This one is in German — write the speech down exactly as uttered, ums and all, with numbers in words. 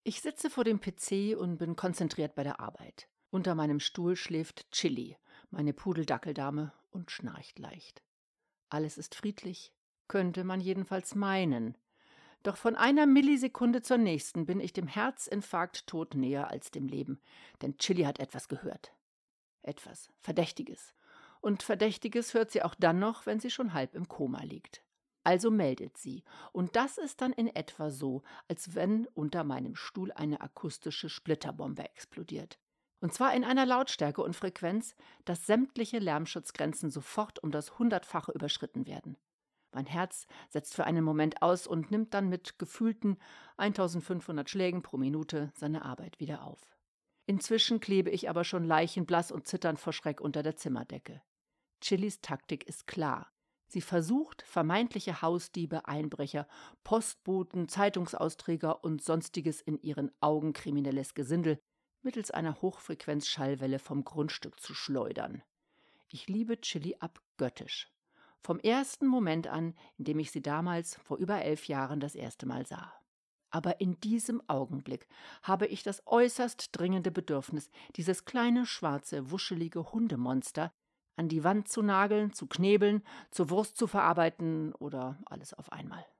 Ich sitze vor dem P C und bin konzentriert bei der Arbeit. Unter meinem Stuhl schläft Chili, meine Pudeldackeldame, und schnarcht leicht. Alles ist friedlich, könnte man jedenfalls meinen. Doch von einer Millisekunde zur nächsten bin ich dem Herzinfarkt-Tod näher als dem Leben, denn Chili hat etwas gehört. Etwas Verdächtiges. Und Verdächtiges hört sie auch dann noch, wenn sie schon halb im Koma liegt. Also meldet sie. Und das ist dann in etwa so, als wenn unter meinem Stuhl eine akustische Splitterbombe explodiert. Und zwar in einer Lautstärke und Frequenz, dass sämtliche Lärmschutzgrenzen sofort um das Hundertfache überschritten werden. Mein Herz setzt für einen Moment aus und nimmt dann mit gefühlten eintausendfünfhundert Schlägen pro Minute seine Arbeit wieder auf. Inzwischen klebe ich aber schon leichenblass und zitternd vor Schreck unter der Zimmerdecke. Chilis Taktik ist klar. Sie versucht, vermeintliche Hausdiebe, Einbrecher, Postboten, Zeitungsausträger und sonstiges in ihren Augen kriminelles Gesindel mittels einer Hochfrequenzschallwelle vom Grundstück zu schleudern. Ich liebe Chili abgöttisch. Vom ersten Moment an, in dem ich sie damals vor über elf Jahren das erste Mal sah. Aber in diesem Augenblick habe ich das äußerst dringende Bedürfnis, dieses kleine, schwarze, wuschelige Hundemonster an die Wand zu nageln, zu knebeln, zur Wurst zu verarbeiten oder alles auf einmal.